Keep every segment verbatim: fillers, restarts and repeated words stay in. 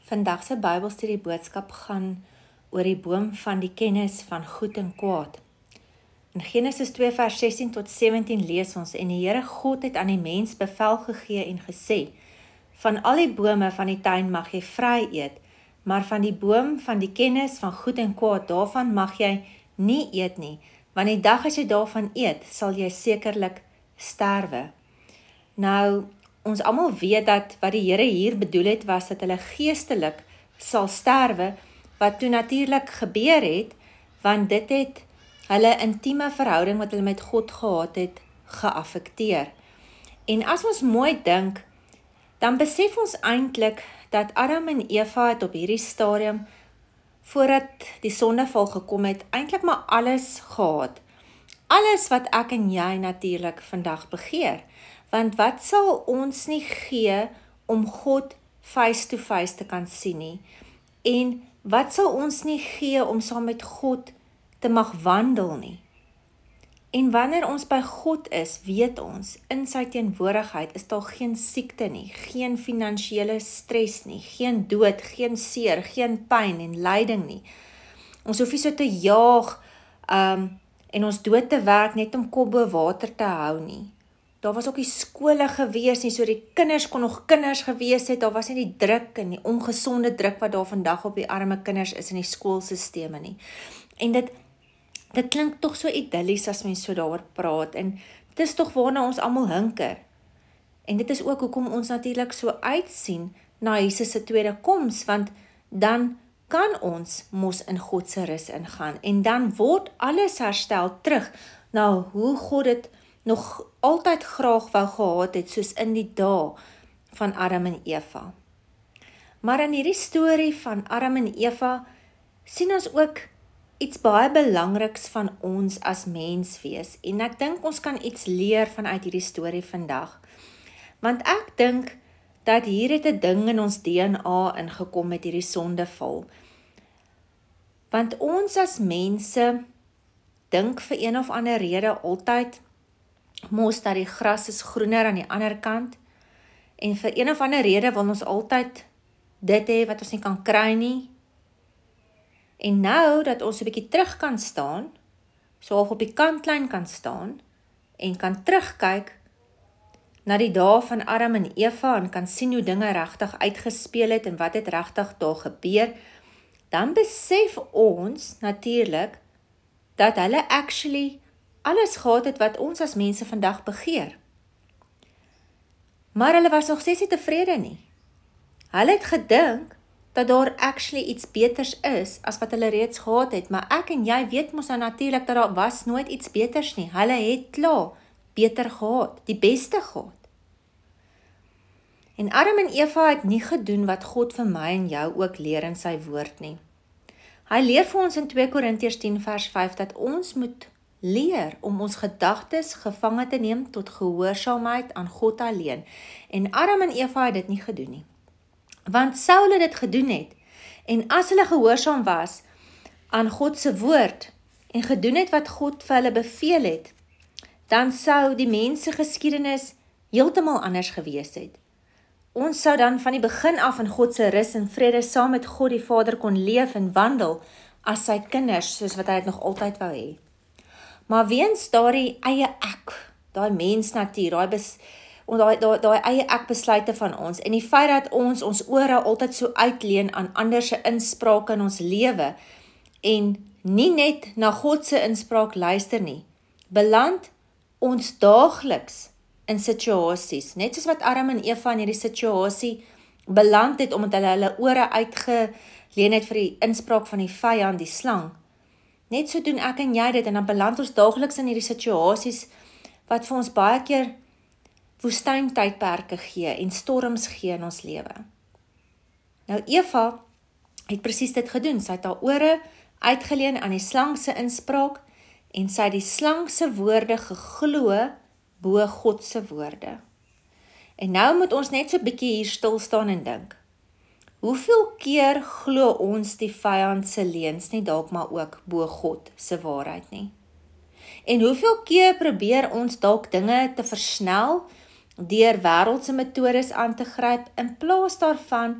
Vandag se Bybelstudie boodskap gaan oor die boom van die kennis van goed en kwaad. In Genesis twee vers sestien tot sewentien lees ons, en die Here God het aan die mens bevel gegee en gesê, van al die bome van die tuin mag jy vry eet, maar van die boom van die kennis van goed en kwaad, daarvan mag jy nie eet nie, want die dag as jy daarvan eet, sal jy sekerlik sterwe. Nou, ons almal weet dat wat die Here hier bedoel het, was dat hulle geestelik sal sterwe, wat toe natuurlik gebeur het, want dit het hulle intieme verhouding wat hulle met God gehad het, geaffekteer. En as ons mooi dink, dan besef ons eintlik dat Adam en Eva het op hierdie stadium, voordat die sondeval gekom het, eintlik maar alles gehad. Alles wat ek en jy natuurlik vandag begeer. Want wat sal ons nie gee om God face to face te kan sien nie? En wat sal ons nie gee om saam met God te mag wandel nie? En wanneer ons by God is, weet ons, in sy teenwoordigheid is daar geen siekte nie, geen finansiële stres nie, geen dood, geen seer, geen pyn en lyding nie. Ons hoef nie so te jaag um, en ons dood te werk net om kop bo water te hou nie. Daar was ook die skole gewees nie, so die kinders kon nog kinders gewees het, daar was nie die druk en die ongesonde druk wat daar vandag op die arme kinders is in die skoolsisteme nie. En dit, dit klink toch so idyllies as mens so daaroor praat, en dit is toch waarna ons almal hinker. En dit is ook hoekom ons natuurlik so uitsien na Jesus se tweede koms, want dan kan ons mos in God se rus ingaan, en dan word alles herstel terug na hoe God dit nog altyd graag wou gehad het, soos in die dae van Adam en Eva. Maar in hierdie storie van Adam en Eva, sien ons ook iets baie belangriks van ons as mens wees, en ek dink ons kan iets leer vanuit hierdie storie vandag. Want ek dink dat hier het 'n ding in ons D N A ingekom met hierdie sondeval. Want ons as mense dink vir een of ander rede altyd mos dat die gras is groener aan die ander kant, en vir een of ander rede wil ons altyd dit hê wat ons nie kan kry nie. En nou dat ons 'n bietjie terug kan staan, so half op die kantlyn kan staan, en kan terugkyk na die dae van Adam en Eva, en kan sien hoe dinge regtig uitgespeel het, en wat het regtig daar gebeur, dan besef ons natuurlik, dat hulle actually alles gehad het wat ons as mense vandag begeer. Maar hulle was nog steeds nie tevrede nie. Hulle het gedink dat daar actually iets beters is as wat hulle reeds gehad het, maar ek en jy weet mos nou natuurlik dat daar was nooit iets beters nie. Hulle het klaar beter gehad, die beste gehad. En Adam en Eva het nie gedoen wat God vir my en jou ook leer in sy woord nie. Hy leer vir ons in twee Korintiërs tien vers vyf dat ons moet leer om ons gedagtes gevange te neem tot gehoorsaamheid aan God alleen. En Adam en Eva het dit nie gedoen nie. Want sou hulle dit gedoen het, en as hulle gehoorsaam was aan God se woord, en gedoen het wat God vir hulle beveel het, dan sou die mense geskiedenis heeltemal anders gewees het. Ons sou dan van die begin af in God se rus en vrede saam met God die Vader kon leef en wandel as sy kinders, soos wat hy het nog altyd wou hê. Maar weens daardie eie ek, daai mensnatuur, daai bes, daai daai daai eie ek besluite van ons, en die feit dat ons ons ore altyd so uitleen aan ander se insprake in ons lewe, en nie net na God se inspraak luister nie, beland ons daagliks in situasies, net soos wat Adam en Eva in hierdie situasie beland het, omdat hulle hulle ore uitgeleen het vir die inspraak van die vyand, die slang. Net so doen ek en jy dit, en dan beland ons daagliks in hierdie situasies, wat vir ons baie keer woestyntydperke gee, en storms gee in ons lewe. Nou Eva het presies dit gedoen, sy het haar ore uitgeleen aan die slang se inspraak, en sy het die slang se woorde geglo, bo God se woorde. En nou moet ons net so bietjie hier stil staan en dink. Hoeveel keer glo ons die vyand se leuns nie dalk maar ook bo God se waarheid nie? En hoeveel keer probeer ons dalk dinge te versnel, deur wêreldse metodes aan te gryp, in plaas daarvan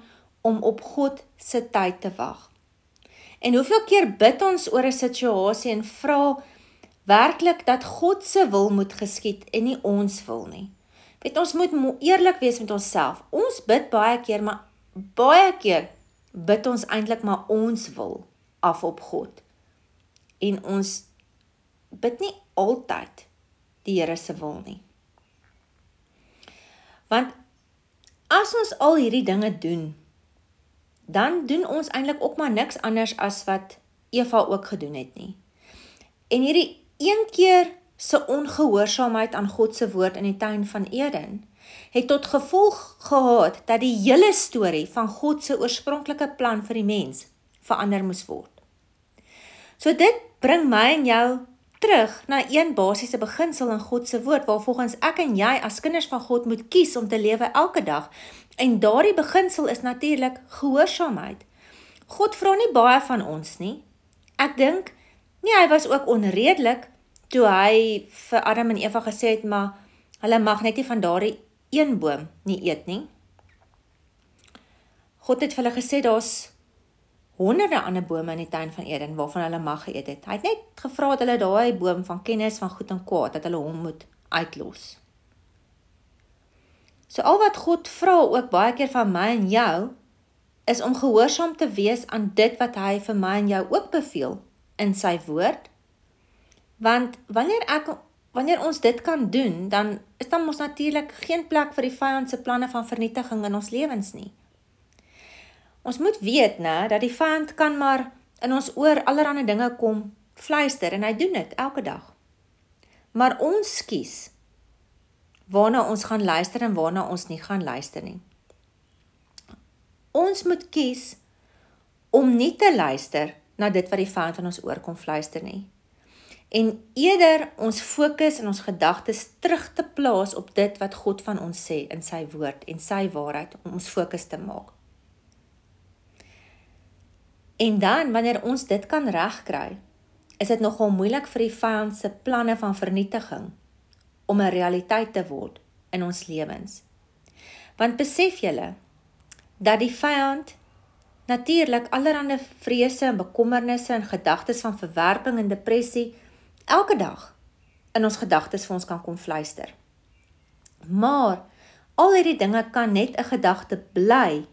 om op God se tyd te wag. En hoeveel keer bid ons oor 'n situasie en vra werklik dat God se wil moet geskied en nie ons wil nie. Weet, ons moet eerlik wees met onsself. Ons bid baie keer, maar baie keer bid ons eintlik maar ons wil af op God. En ons bid nie altyd die Here se wil nie. Want as ons al hierdie dinge doen, dan doen ons eintlik ook maar niks anders as wat Eva ook gedoen het nie. En hierdie een keer se ongehoorsaamheid aan God se woord in die tuin van Eden, het tot gevolg gehad dat die hele storie van God se oorspronklike plan vir die mens verander moes word. So dit bring my en jou terug na een basiese beginsel in God se woord, waar volgens ek en jy as kinders van God moet kies om te lewe elke dag. En daardie beginsel is natuurlik gehoorsaamheid. God vra nie baie van ons nie. Ek dink, nie, hy was ook onredelik toe hy vir Adam en Eva gesê het, maar hulle mag net nie van daardie een boom nie eet nie. God het vir hulle gesê, daar's honderde ander bome in die tuin van Eden, waarvan hulle mag geëet het. Hy het net gevra dat hulle daai boom van kennis van goed en kwaad, dat hulle hom moet uitlos. So al wat God vra ook baie keer van my en jou, is om gehoorsaam te wees aan dit wat hy vir my en jou ook beveel in sy woord. Want wanneer ek wanneer ons dit kan doen, dan is dan ons natuurlik geen plek vir die vyand se planne van vernietiging in ons lewens nie. Ons moet weet, né, dat die vyand kan maar in ons oor allerlei dinge kom fluister, en hy doen dit elke dag. Maar ons kies waarna ons gaan luister en waarna ons nie gaan luister nie. Ons moet kies om nie te luister na dit wat die vyand van ons oor kom fluister nie. En eerder ons fokus en ons gedagtes terug te plaas op dit wat God van ons sê in sy woord en sy waarheid, om ons fokus te maak. En dan, wanneer ons dit kan regkry, is dit nogal moeilik vir die vyand se planne van vernietiging om 'n realiteit te word in ons lewens. Want besef julle, dat die vyand natuurlik allerlei vrese en bekommernisse en gedagtes van verwerping en depressie elke dag in ons gedagtes vir ons kan kom fluister. Maar al hierdie dinge kan net 'n gedagte bly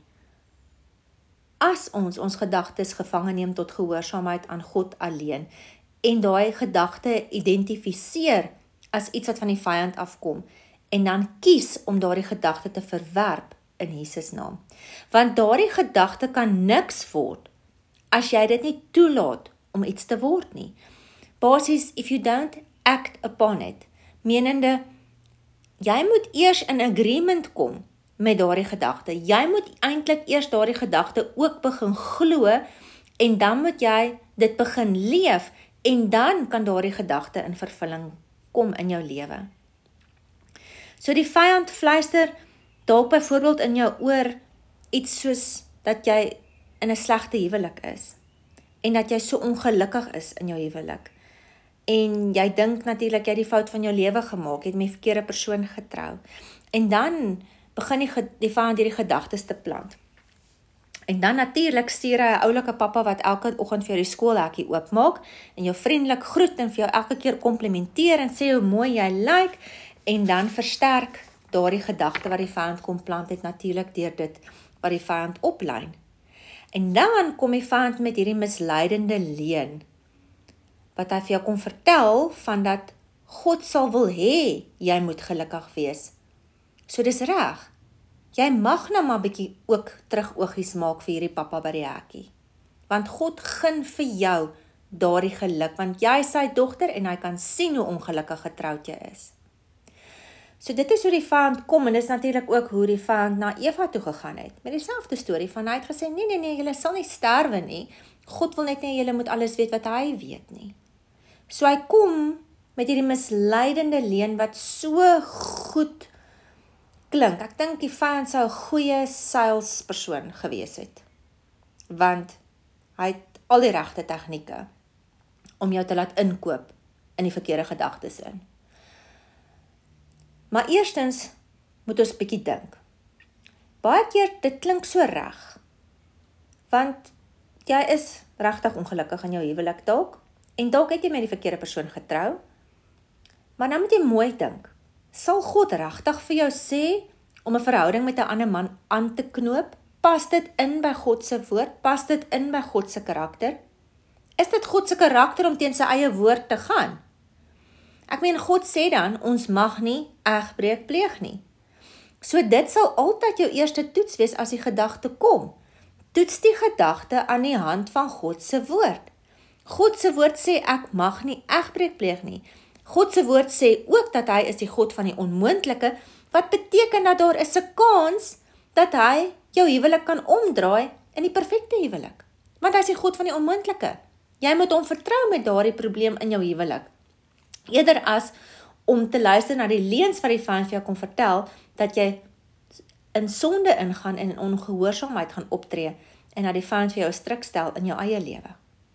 as ons ons gedagtes gevange neem tot gehoorsaamheid aan God alleen en daai gedagte identifiseer as iets wat van die vyand afkom en dan kies om daardie gedagte te verwerp in Jesus naam. Want daardie gedagte kan niks word as jy dit nie toelaat om iets te word nie. Basies, if you don't act upon it, menende, jy moet eers in agreement kom met daardie gedagte. Jy moet eintlik eers daardie gedagte ook begin glo en dan moet jy dit begin leef en dan kan daardie gedagte in vervulling kom in jou lewe. So die vyand fluister dalk byvoorbeeld in jou oor iets soos dat jy in 'n slegte huwelik is en dat jy so ongelukkig is in jou huwelik. En jy dink natuurlik jy het die fout van jou lewe gemaak, jy het met die verkeerde persoon getrou. En dan begin die, die vyand hierdie gedagtes te plant. En dan natuurlik stuur hy 'n oulike pappa wat elke oggend vir jou die skoolhekkie oopmaak en jou vriendelik groet en vir jou elke keer komplimenteer en sê hoe mooi jy lyk en dan versterk daardie gedagte wat die vyand kom plant het natuurlik deur dit wat die vyand oplyn. En dan kom die vyand met hierdie misleidende leuen wat hy vir jou kom vertel van dat God sal wil hê jy moet gelukkig wees. So dis reg. Jy mag nou maar bietjie ook terug oogies maak vir hierdie pappa by die hekkie. Want God gun vir jou daardie geluk, want jy is sy dogter en hy kan sien hoe ongelukkig getroud jy is. So dit is hoe die vyand kom en dis natuurlik ook hoe die vyand na Eva toe gegaan het. Met dieselfde storie van hy het gesê, nee, nee, nee, julle sal nie sterwe nie. God wil net nie, julle moet alles weet wat hy weet nie. So hy kom met hierdie misleidende leuen wat so goed klink. Ek dink die vyand sou 'n goeie salespersoon gewees het. Want hy het al die regte tegnieke om jou te laat inkoop in die verkeerde gedagtes in. Maar eerstens moet ons bietjie dink. Baie keer dit klink so reg. Want jy is regtig ongelukkig in jou huwelik dalk, en dalk het jy met die verkeerde persoon getrou, maar dan moet jy mooi dink, sal God regtig vir jou sê, om 'n verhouding met 'n ander man aan te knoop? Pas dit in by God se woord? Pas dit in by God se karakter? Is dit God se karakter om teen sy eie woord te gaan? Ek meen, God sê dan, ons mag nie egbreek pleeg nie. So dit sal altyd jou eerste toets wees as die gedagte kom. Toets die gedagte aan die hand van God se woord. God se woord sê, ek mag nie egbreek pleeg nie. God se woord sê ook dat hy is die God van die onmoontlike, wat beteken dat daar is 'n kans dat hy jou huwelik kan omdraai in die perfekte huwelik. Want hy is die God van die onmoontlike. Jy moet hom vertrou met daardie probleem in jou huwelik. Eerder as om te luister na die leuns wat die vyand vir jou kom vertel, dat jy in sonde ingaan en in ongehoorsaamheid gaan optree, en dat die vyand vir jou 'n stryk stel in jou eie lewe.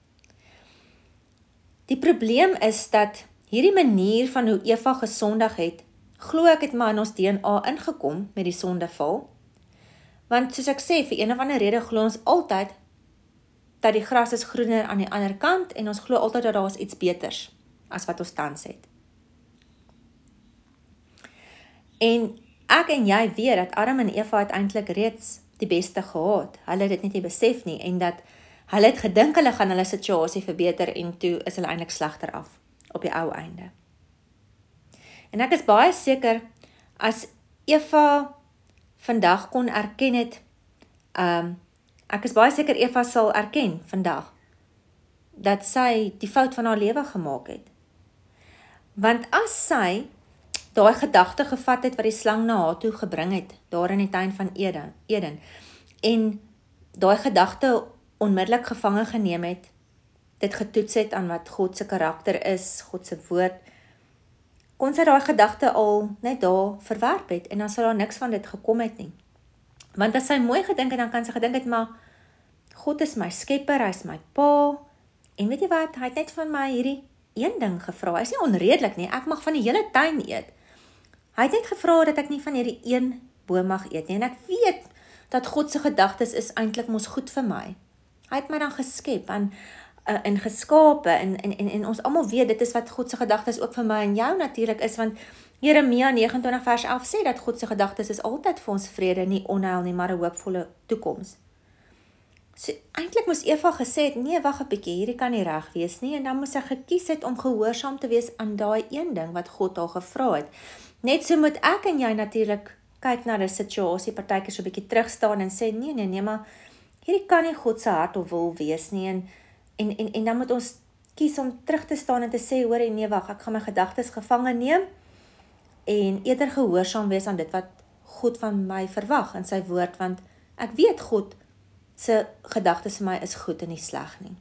Die probleem is dat hierdie manier van hoe Eva gesondig het, glo ek het maar in ons D N A ingekom met die sondeval. Want soos ek sê, vir een of ander rede glo ons altyd dat die gras is groener aan die ander kant, en ons glo altyd dat daar is iets beters as wat ons tans het. En ek en jy weet dat Adam en Eva het eintlik reeds die beste gehad. Hulle het dit net nie besef nie, en dat hulle het gedink hulle gaan hulle situasie verbeter, en toe is hulle eintlik slegter af op die ou einde. En ek is baie seker, as Eva vandag kon erken het, um, ek is baie seker Eva sal erken vandag, dat sy die fout van haar lewe gemaak het. Want as sy daai gedagte gevat het wat die slang na haar toe gebring het, daar in die tuin van Eden, Eden en daai gedagte onmiddellik gevange geneem het, dit getoets het aan wat God se karakter is, God se woord, kon sy daai gedagte al net daar verwerp het, en dan sal daar niks van dit gekom het nie. Want as sy mooi gedink het, dan kan sy gedink het, maar God is my skepper, hy is my pa, en weet jy wat, hy het net van my hierdie een ding gevra, hy is nie onredelik nie, ek mag van die hele tuin eet. Hy het net gevra dat ek nie van hierdie een boom mag eet nie, en ek weet dat God se gedagtes is eintlik mos goed vir my. Hy het my dan geskep, en Uh, en geskape, en, en, en, en ons almal weet, dit is wat God se gedagtes ook vir my en jou natuurlik is, want Jeremia negenentwintig vers elf sê, dat God se gedagtes is altyd vir ons vrede, nie onheil nie, maar 'n hoopvolle toekoms. So, eintlik moes Eva gesê het, nee, wag 'n bietjie, hierdie kan nie reg wees nie, en dan moes sy gekies het om gehoorsaam te wees aan daai een ding wat God haar gevra het. Net so moet ek en jy natuurlik kyk na die situasie, partykeer so 'n bietjie terugstaan en sê, nee, nee, nee, maar hierdie kan nie God se hart of wil wees nie, en En, en, en dan moet ons kies om terug te staan en te sê, hoor, nee, wag, ek gaan my gedagtes gevange neem, en eerder gehoorsaam wees aan dit wat God van my verwag in sy woord, want ek weet God se gedagtes vir my is goed en nie sleg nie.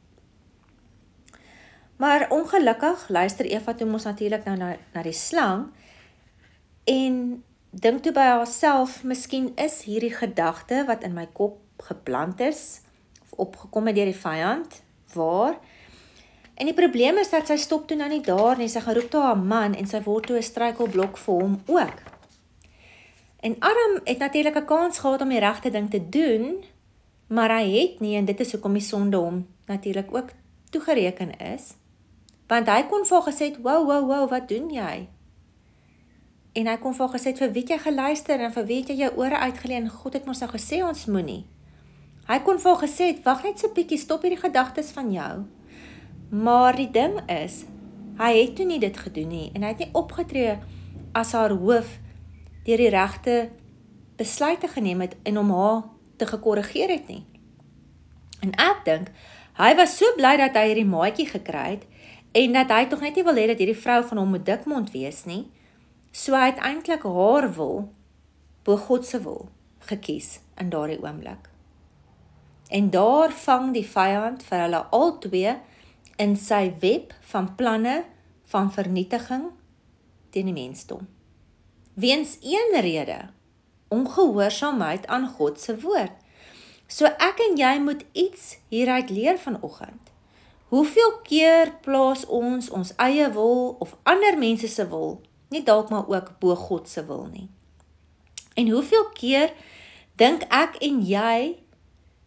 Maar ongelukkig, luister Eva toe mos natuurlik nou na, na die slang, en dink toe by haarself, miskien is hierdie gedagte wat in my kop geplant is, of opgekom het deur die vyand, waar, en die probleem is dat sy stop toe nou nie daar nie, sy gaan roep toe haar man, en sy word toe 'n struikelblok vir hom ook. En Adam het natuurlik 'n kans gehad om die regte ding te doen, maar hy het nie, en dit is hoekom die sonde hom natuurlik ook toegereken is, want hy kon vir haar gesê het, wow, wow, wow, wat doen jy? En hy kon vir haar gesê het, vir wie het jy geluister, en vir wie het jy jou ore uitgeleen, God het mos nou gesê, ons moenie. Hy kon vir haar gesê het, wag net so bietjie, stop hierdie gedagtes van jou. Maar die ding is, hy het toe nie dit gedoen nie, en hy het nie opgetree as haar hoof, deur die regte besluite geneem het, en om haar te gekorrigeer het nie. En ek dink, hy was so bly dat hy hierdie maatjie gekry het, en dat hy tog net nie wil hê dat hierdie vrou van hom moet dikmond wees nie, so hy het eintlik haar wil, bo God se wil, gekies in daardie oomblik. En daar vang die vyand vir hulle albei in sy web van planne van vernietiging teen die mensdom. Weens een rede, ongehoorsaamheid aan God se woord. So ek en jy moet iets hieruit leer vanoggend. Hoeveel keer plaas ons ons eie wil of ander mense se wil, nie dalk maar ook bo God se wil nie. En hoeveel keer dink ek en jy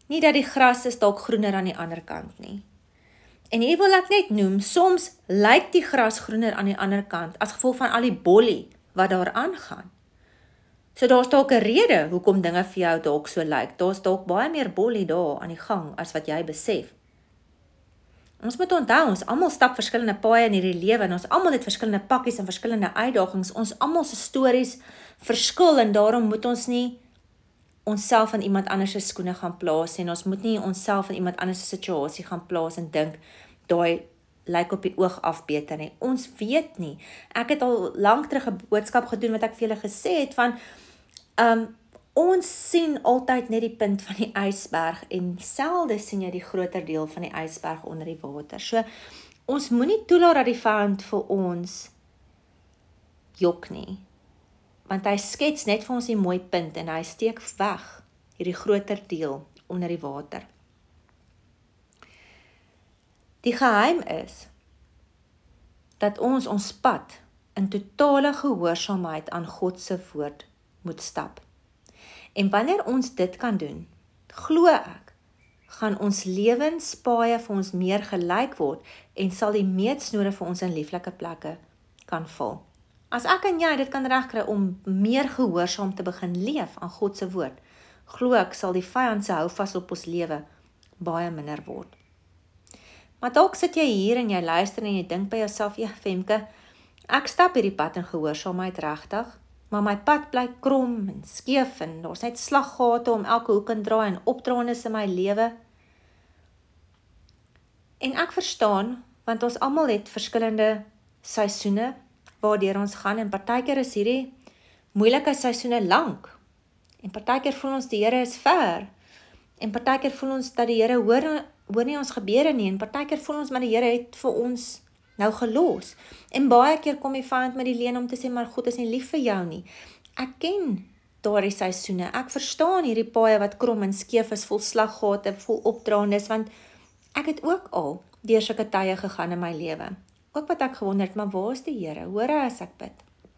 Nie dat die gras is dalk groener aan die ander kant nie. En hier wil ek net noem, soms lyk die gras groener aan die ander kant, as gevolg van al die bolie wat daar aangaan. So daar's dalk 'n rede hoekom dinge vir jou dalk so lyk. Daar's dalk baie meer bolie daar aan die gang as wat jy besef. Ons moet onthou, ons almal stap verskillende paaie in hierdie lewe en ons almal het verskillende pakkies en verskillende uitdagings. Ons almal se stories verskil en daarom moet ons nie onsself in iemand anders se skoene gaan plaas en ons moet nie onsself in iemand anders se situasie gaan plaas en dink, daai lyk op die oog af beter nie. Ons weet nie. Ek het al lank terug 'n boodskap gedoen wat ek vir julle gesê het van, um, ons sien altyd net die punt van die ysberg en selde sien jy die groter deel van die ysberg onder die water. So, ons moenie toelaat dat die vyand vir ons jok nie. Want hy skets net vir ons die mooi punt en hy steek weg hierdie groter deel onder die water. Die geheim is dat ons ons pad in totale gehoorsaamheid aan God se woord moet stap. En wanneer ons dit kan doen, glo ek, gaan ons lewenspaaie vir ons meer gelyk word en sal die meetsnore vir ons in lieflike plekke kan val. As ek en jy dit kan regkry om meer gehoorsaam te begin leef aan God se woord, glo ek sal die vyand se houvas op ons lewe baie minder word. Maar dalk sit jy hier en jy luister en jy dink by jouself, ja Femke, ek stap hierdie pad in gehoorsaamheid regtig, maar my pad bly krom en skeef en daar's net slaggate om elke hoek en draai en opdraandes in my lewe. En ek verstaan, want ons almal het verskillende seisoene waardeur ons gaan en partykeer is hierdie moeilike seisoene lank. En partykeer voel ons die Here is ver. En partykeer voel ons dat die Here hoor, hoor nie ons gebede nie. En partykeer voel ons maar die Here het vir ons nou gelos. En baie keer kom die vyand met die leen om te sê, maar God is nie lief vir jou nie. Ek ken daardie seisoene. Ek verstaan hierdie paaie wat krom en skeef is, vol slaggate, vol opdraandes, want ek het ook al deur sulke tye gegaan in my lewe. Ook wat ek gewonder het, maar waar is die Here? Hoor hy as ek bid?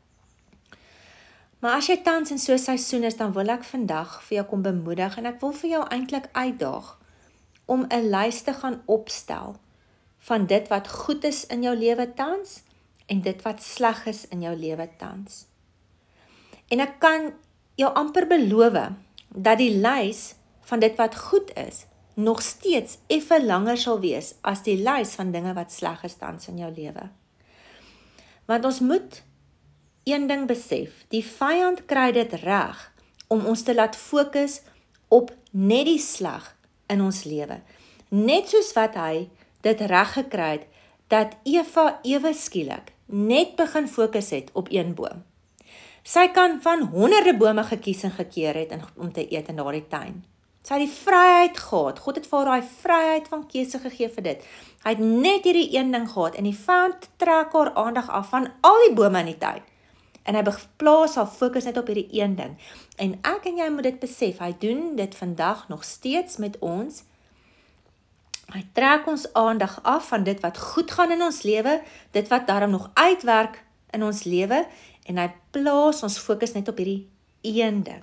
Maar as jy tans in so 'n seisoen is, dan wil ek vandag vir jou kom bemoedig en ek wil vir jou eintlik uitdaag om 'n lys te gaan opstel van dit wat goed is in jou lewe tans en dit wat sleg is in jou lewe tans. En ek kan jou amper beloof dat die lys van dit wat goed is nog steeds effe langer sal wees as die lys van dinge wat sleg is tans in jou lewe. Want ons moet een ding besef, die vyand kry dit reg om ons te laat fokus op net die sleg in ons lewe. Net soos wat hy dit reg gekry het, dat Eva ewe skielik net begin fokus het op een boom. Sy kan van honderde bome gekies en gekeer het om te eet in daardie tuin. Sy het die vryheid gehad, God het vir haar daai vryheid van keuse gegee vir dit. Hy het net hierdie een ding gehad, en die vyand trek haar aandag af van al die bome in die tuin. En hy plaas haar fokus net op hierdie een ding. En ek en jy moet dit besef, hy doen dit vandag nog steeds met ons. Hy trek ons aandag af van dit wat goed gaan in ons lewe, dit wat daarom nog uitwerk in ons lewe, en hy plaas ons fokus net op hierdie een ding.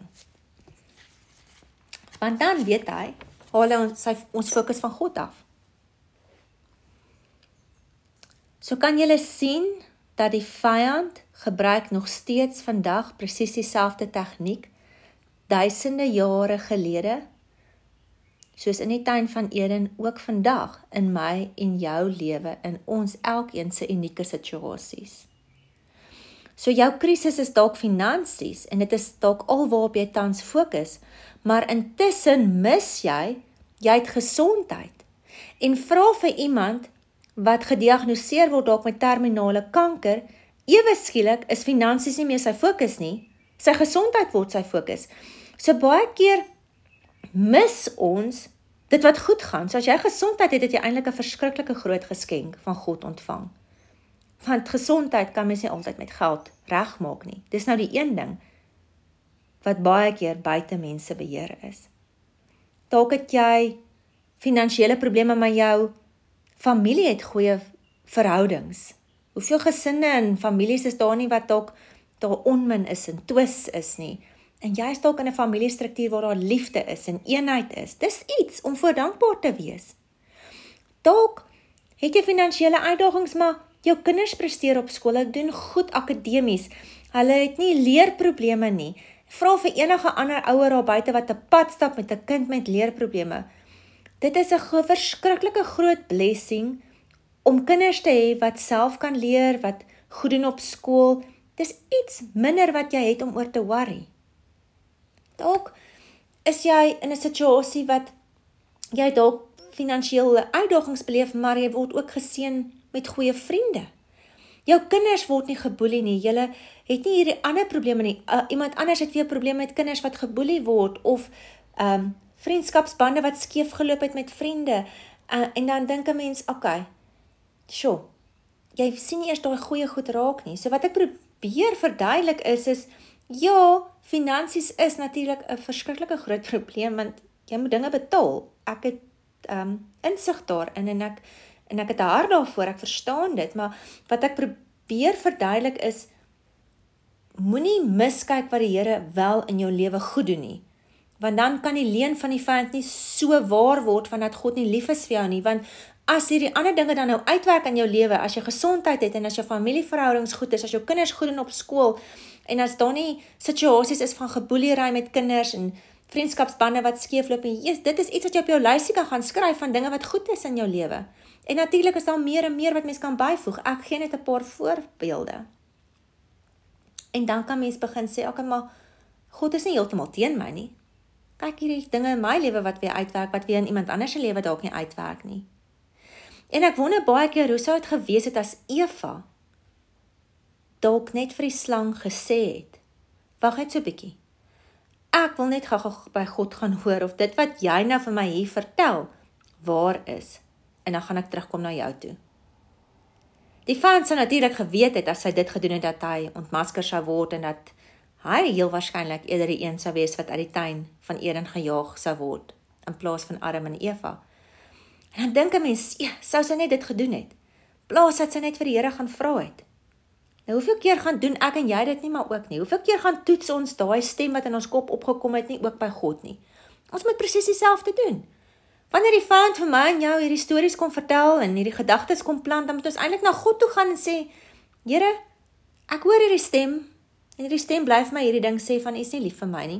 Want dan weet hy, haal hy ons, sy, ons fokus van God af. So kan julle sien, dat die vyand gebruik nog steeds vandag presies dieselfde tegniek, duisende jare gelede, soos in die tuin van Eden, ook vandag in my en jou lewe, in ons elkeen se unieke situasies. So jou krisis is dalk finansies, en dit is dalk al waarop jy tans fokus, maar intussen mis jy, jy het gesondheid, en vra vir iemand, wat gediagnoseer word dalk met terminale kanker, ewe skielik is finansies nie meer sy fokus nie, sy gesondheid word sy fokus. So baie keer mis ons dit wat goed gaan. So as jy gesondheid het, het jy eintlik 'n verskriklike groot geskenk van God ontvang. Want gesondheid kan mens nie altyd met geld regmaak nie. Dis nou die een ding wat baie keer buite mense beheer is. Dalk het jy finansiële probleme, maar jou familie het goeie verhoudings. Hoeveel gesinne en families is daar nie wat dalk daar onmin is en twis is nie. En jy is dalk in 'n familiestruktuur waar daar liefde is en eenheid is. Dis iets om voor dankbaar te wees. Dalk het jy finansiële uitdagings, maar jou kinders presteer op skool, hulle doen goed akademies, hulle het nie leerprobleme nie. Vra vir enige ander ouer daar buite wat 'n pad stap met 'n kind met leerprobleme. Dit is 'n verskriklike groot blessing om kinders te hê wat self kan leer, wat goed doen op skool. Dis iets minder wat jy het om oor te worry. Dalk is jy in 'n situasie wat jy dalk finansiële uitdagings beleef, maar jy word ook geseën met goeie vriende. Jou kinders word nie geboelie nie, julle het nie hierdie ander probleme nie. Uh, iemand anders het weer probleme met kinders wat geboelie word, of um, vriendskapsbande wat skeef geloop het met vriende, uh, en dan dink 'n mens, okay, sure, jy sien nie eers daai goeie goed raak nie. So wat ek probeer verduidelik is, is, ja, finansies is natuurlik 'n verskriklike groot probleem, want jy moet dinge betaal. Ek het um, insig daarin, en ek, en ek het 'n hart daarvoor, ek verstaan dit, maar wat ek probeer verduidelik is, moenie miskyk wat die Here wel in jou lewe goed doen nie. Want dan kan die leuen van die vyand nie so waar word van dat God nie lief is vir jou nie, want as hierdie ander dinge dan nou uitwerk in jou lewe, as jy gesondheid het, en as jou familieverhoudings goed is, as jou kinders goed doen op skool, en as daar nie situasies is van geboelery met kinders, en vriendskapsbande wat skeefloop, en yes, dit is iets wat jy op jou lysie kan gaan skryf, van dinge wat goed is in jou lewe. En natuurlik is daar meer en meer wat mens kan byvoeg. Ek gee net 'n paar voorbeelde. En dan kan mens begin sê, okay, maar God is nie heeltemal teen my nie. Kyk hierdie dinge in my lewe wat weer uitwerk, wat weer in iemand anders se lewe dalk nie uitwerk nie. En ek wonder baie keer hoe sou dit gewees het as Eva dalk net vir die slang gesê het, wag net so 'n bietjie. Ek wil net gou by God gaan hoor of dit wat jy nou vir my hier vertel waar is, en dan gaan ek terugkom na jou toe. Die vyand sou natuurlik geweet het as hy dit gedoen het, dat hy ontmasker sou word, en dat hy heel waarskynlik eerder die een sou wees wat uit die tuin van Eden gejaag sou word, in plaas van Adam en Eva. En dan dink 'n mens, ja, sou sy net dit gedoen het, plaas dat sy net vir die Here gaan vra het. Nou, hoeveel keer gaan doen ek en jy dit nie, maar ook nie? Hoeveel keer gaan toets ons daai stem wat in ons kop opgekom het nie, ook by God nie? Ons moet presies dieselfde doen. Wanneer die vyand vir my en jou hierdie stories kom vertel, en hierdie gedagtes kom plant, dan moet ons eintlik na God toe gaan en sê, Here, ek hoor hierdie stem, en hierdie stem bly vir my hierdie ding sê van, U is nie lief vir my nie.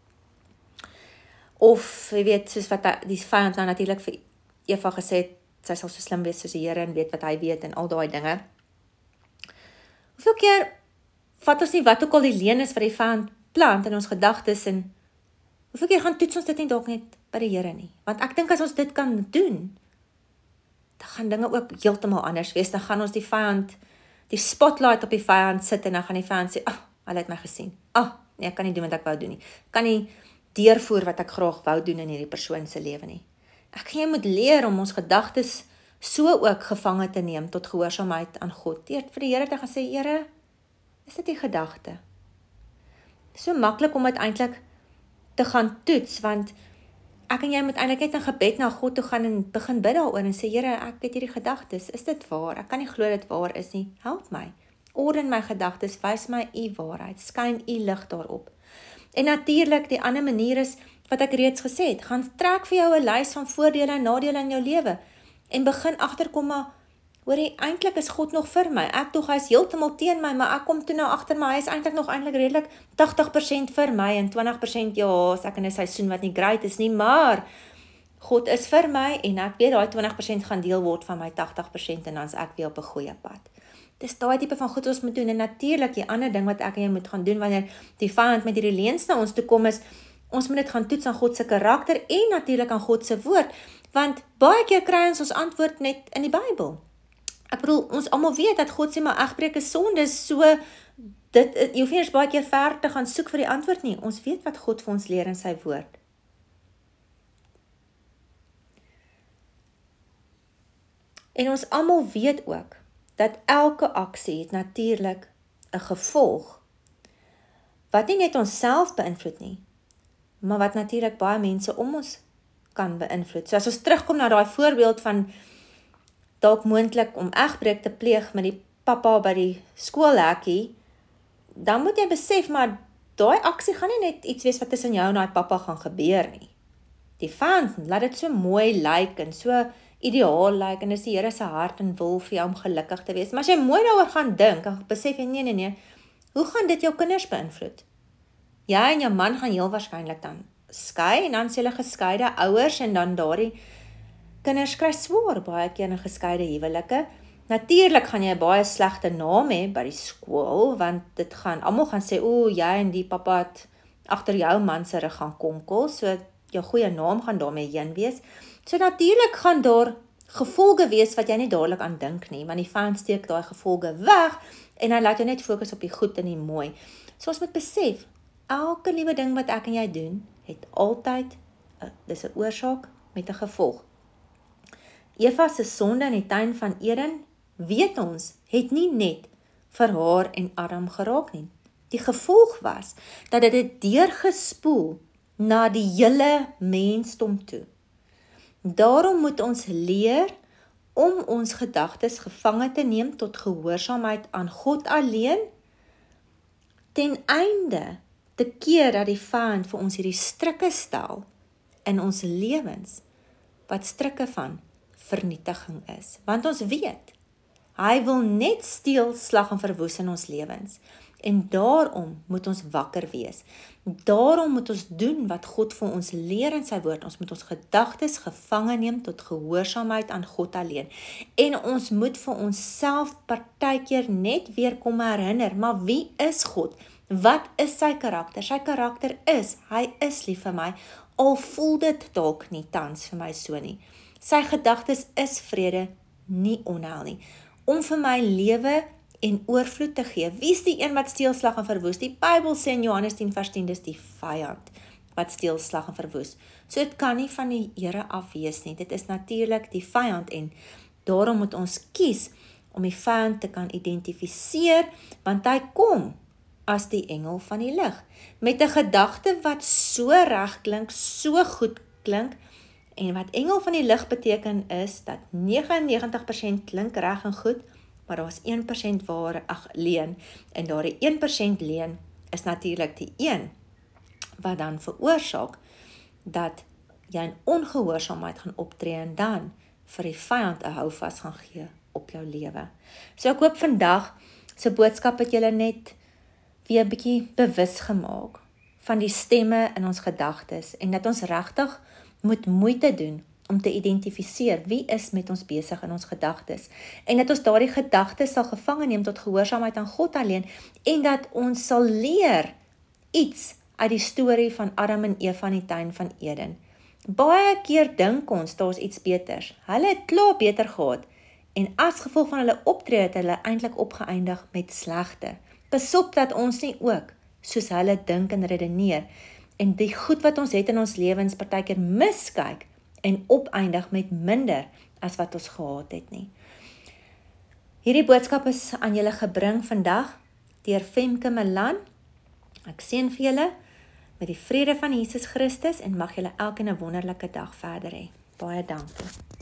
Of, jy weet, soos wat die vyand nou natuurlik vir Eva gesê het, sy sal so slim wees soos die Here, en weet wat hy weet, en al daai dinge. Hoeveel keer vat ons nie wat ook al die leuen is wat die vyand plant in ons gedagtes, en hoeveel keer gaan toets ons dit nie dalk net by die Here nie? Want ek dink as ons dit kan doen, dan gaan dinge ook heeltemal anders wees. Dan gaan ons die vyand, die spotlight op die vyand sit, en dan gaan die vyand sê, ah, oh, hulle het my gesien. Ah, oh, nee, ek kan nie doen wat ek wou doen nie. Ek kan nie deurvoer wat ek graag wou doen in hierdie persoon se lewe nie. Ek gaan jy moet leer om ons gedagtes so ook gevange te neem tot gehoorsaamheid aan God. Deur vir die Here te gaan sê, Here, is dit die gedagte? So maklik om dit eintlik te gaan toets, want ek en jy moet eintlik net in gebed na God toe gaan en begin bid daaroor en sê, Here, ek het hierdie gedagtes, is dit waar? Ek kan nie glo dit waar is nie. Help my. Orden my gedagtes, wys my U waarheid, skyn U lig daarop. En natuurlik die ander manier is wat ek reeds gesê het, gaan trek vir jou 'n lys van voordele en nadele in jou lewe en begin agterkom, maar hoorie, eintlik is God nog vir my. Ek dog hy is heeltemal teen my, maar ek kom toe nou agter my, hy is eintlik nog eintlik redelik tagtig persent vir my en twintig persent ja, as ek in 'n seisoen wat nie great is nie, maar God is vir my en ek weet daai twintig persent gaan deel word van my tagtig persent en dan is ek weer op 'n goeie pad. Dis daai tipe van goed ons moet doen en natuurlik die ander ding wat ek en jy moet gaan doen wanneer die vyand met hierdie leuns na ons toe kom is, ons moet dit gaan toets aan God se karakter en natuurlik aan God se woord, want baie keer kry ons ons antwoord net in die Bybel. Ek bedoel, ons almal weet dat God sê maar egbreek is sonde, so dit, jy hoef nie eens baie keer ver te gaan soek vir die antwoord nie. Ons weet wat God vir ons leer in sy woord. En ons almal weet ook dat elke aksie het natuurlik 'n gevolg wat nie net onsself beïnvloed nie, maar wat natuurlik baie mense om ons kan beïnvloed. So as ons terugkom na daai voorbeeld van dalk moontlik om egbreek te pleeg met die pappa by die skoolhekkie, dan moet jy besef, maar daai aksie gaan nie net iets wees wat tussen jou en daai pappa gaan gebeur nie. Die vyand laat dit so mooi lyk en so ideaal lyk en dis die Here se hart en wil vir jou om gelukkig te wees. Maar as jy mooi daaroor gaan dink, en besef jy nee nee nee, hoe gaan dit jou kinders beïnvloed? Jy en jou man gaan heel waarskynlik dan skei en dan is julle geskeide ouers en dan daardie kinders kry swaar baie keer in geskeide huwelike. Natuurlik gaan jy 'n baie slegte naam hê by die skool, want dit gaan, almal gaan sê, o, jy en die pappa het agter jou man se rug gaan konkel, so jou goeie naam gaan daarmee heen wees. So natuurlik gaan daar gevolge wees wat jy nie dadelik aan dink nie, want die vyand steek daai gevolge weg, en hy laat jou net fokus op die goed en die mooi. So ons moet besef, elke liewe ding wat ek en jy doen, het altyd, uh, dis 'n oorsaak met 'n gevolg. Eva se sonde in die tuin van Eden, weet ons, het nie net vir haar en Adam geraak nie. Die gevolg was, dat dit het deurgespoel na die hele mensdom toe. Daarom moet ons leer om ons gedagtes gevange te neem tot gehoorsaamheid aan God alleen, ten einde te keer dat die vyand vir ons hierdie strikke stel in ons lewens, wat strikke van vernietiging is. Want ons weet, hy wil net steel, slag en verwoes in ons lewens. En daarom moet ons wakker wees. Daarom moet ons doen wat God vir ons leer in sy woord. Ons moet ons gedagtes gevange neem tot gehoorsaamheid aan God alleen. En ons moet vir onsself partykeer net weer kom herinner, maar wie is God? Wat is sy karakter? Sy karakter is, hy is lief vir my, al voel dit dalk nie tans vir my so nie. Sy gedagtes is vrede, nie onheil nie. Om vir my lewe en oorvloed te gee. Wie is die een wat steel, slag en verwoes? Die Bybel sê in Johannes tien vers tien, dis die vyand wat steel, slag en verwoes. So dit kan nie van die Here af wees nie. Dit is natuurlik die vyand en daarom moet ons kies om die vyand te kan identifiseer, want hy kom as die engel van die lig. Met 'n gedagte wat so reg klink, so goed klink, en wat engel van die lig beteken is, dat negenennegentig persent klink reg en goed, maar daar is een persent waar, ag, leuen, en daardie een persent leuen is natuurlik die een, wat dan veroorsaak, dat jy in ongehoorsaamheid gaan optree, en dan vir die vyand 'n houvas gaan gee op jou lewe. So ek hoop vandag, so boodskap het julle net weer 'n bietjie bewus gemaak, van die stemme in ons gedagtes, en dat ons regtig moet moeite doen, om te identifiseer wie is met ons besig in ons gedagtes, en dat ons daardie gedagtes sal gevange neem tot gehoorsaamheid aan God alleen, en dat ons sal leer iets uit die storie van Adam en Eva in die tuin van Eden. Baie keer dink ons, daar is iets beters. Hulle het klaar beter gehad, en as gevolg van hulle optrede het hulle eintlik opgeëindig met slegte. Pas op dat ons nie ook, soos hulle dink en redeneer, en die goed wat ons het in ons lewens partykeer miskyk, en opeindig met minder as wat ons gehad het nie. Hierdie boodskap is aan julle gebring vandag deur Femke Milan. Ek seën vir julle met die vrede van Jesus Christus en mag julle elkeen 'n wonderlike dag verder hê. Baie dankie.